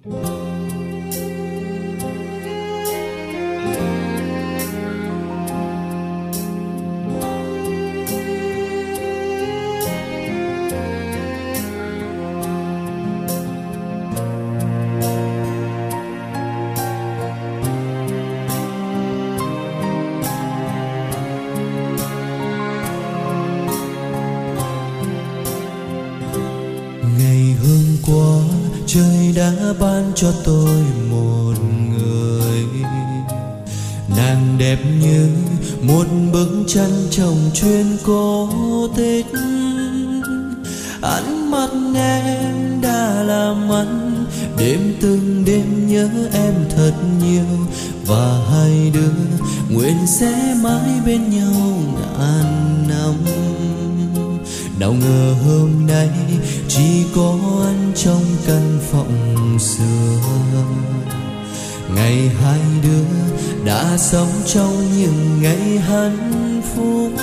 Ngày hôm qua trời đã ban cho tôi một người, nàng đẹp như một bức tranh trong chuyên cổ tích. Ánh mắt em đã làm anh đêm từng đêm nhớ em thật nhiều, và hai đứa nguyện sẽ mãi bên nhau ngàn năm. Nào ngờ hôm nay chỉ có anh trong căn phòng xưa. Ngày hai đứa đã sống trong những ngày hạnh phúc.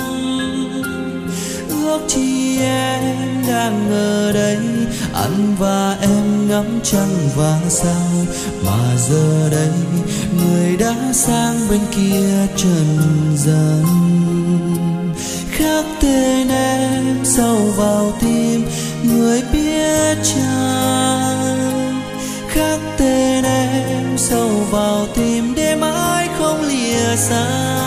Ước chi em đang ở đây, anh và em ngắm trăng và sao. Mà giờ đây người đã sang bên kia trần gian. Khắc tên em sâu vào tim người biết chăng. Khắc tên em sâu vào tim để mãi không lìa xa.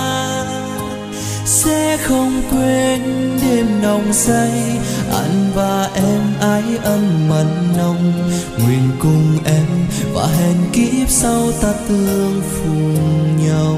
Sẽ không quên đêm nồng say, anh và em ái ân mặn nồng. Nguyện cùng em và hẹn kiếp sau ta tương phùng nhau.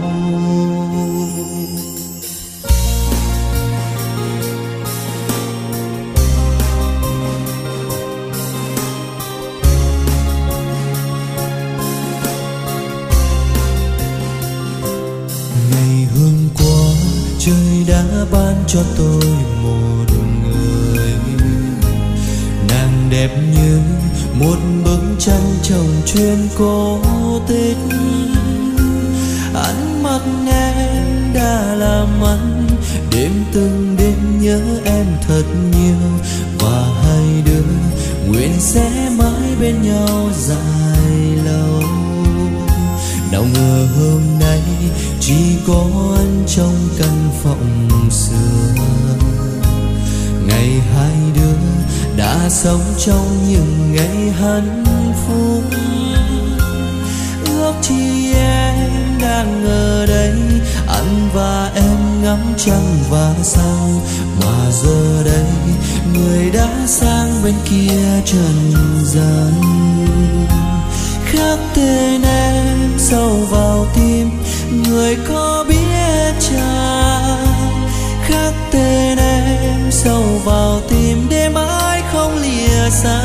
Ngày hôm qua trời đã ban cho tôi một người, nàng đẹp như một bức tranh trong chuyên cổ tích. Ánh mắt em đã làm anh đêm từng đêm nhớ em thật nhiều, và hai đứa nguyện sẽ mãi bên nhau dài lâu. Nào ngờ hôm nay chỉ có anh trong căn phòng xưa. Ngày hai đứa đã sống trong những ngày hạnh phúc. Ước chi em đang ở đây, anh và em ngắm trăng và sao. Mà giờ đây người đã sang bên kia trần gian. Khắc tên em sâu vào tim người có biết chăng. Khắc tên em sâu vào tim để mãi không lìa xa.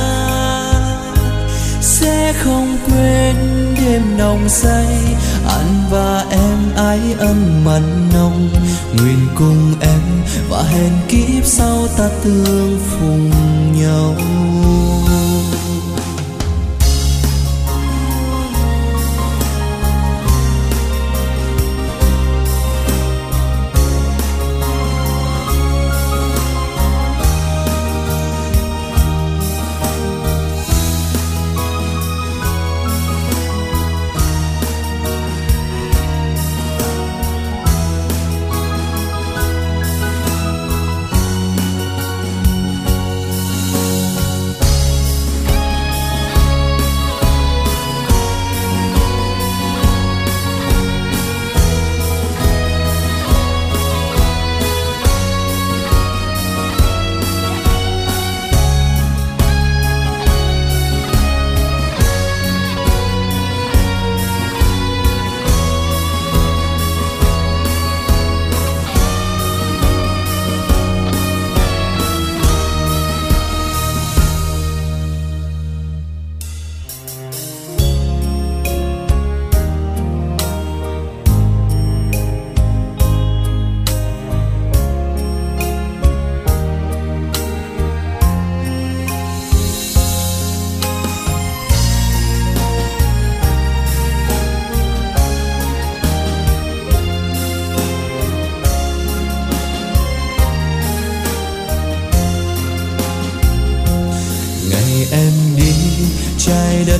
Sẽ không quên đêm nồng say, anh và em ái ân mặn nồng. Nguyện cùng em và hẹn kiếp sau ta tương phùng nhau.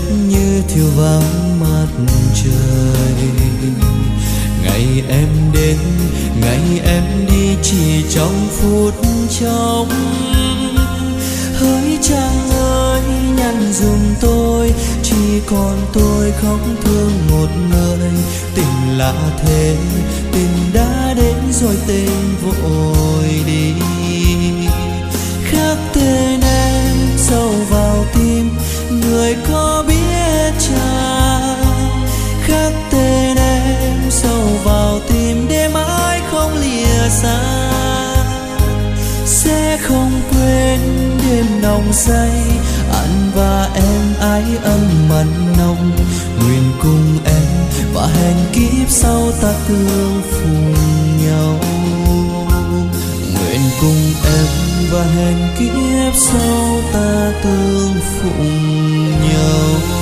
như thiêu vắng mặt trời. Ngày em đến, ngày em đi chỉ trong phút chốc. Hỡi chàng ơi nhắn dùm tôi, chỉ còn tôi khóc thương một người. Tình lạ thế, tình đã đến rồi tình vội đi. Khắc tên em sâu vào tim, người có biết chăng? Khắc tên em sâu vào tim để mãi không lìa xa. Sẽ không quên đêm nồng say, anh và em ái ân mặn nồng. Nguyện cùng em và hẹn kiếp sau ta tương phùng nhau. Nguyện cùng em và hẹn kiếp sau ta tương phùng nhau.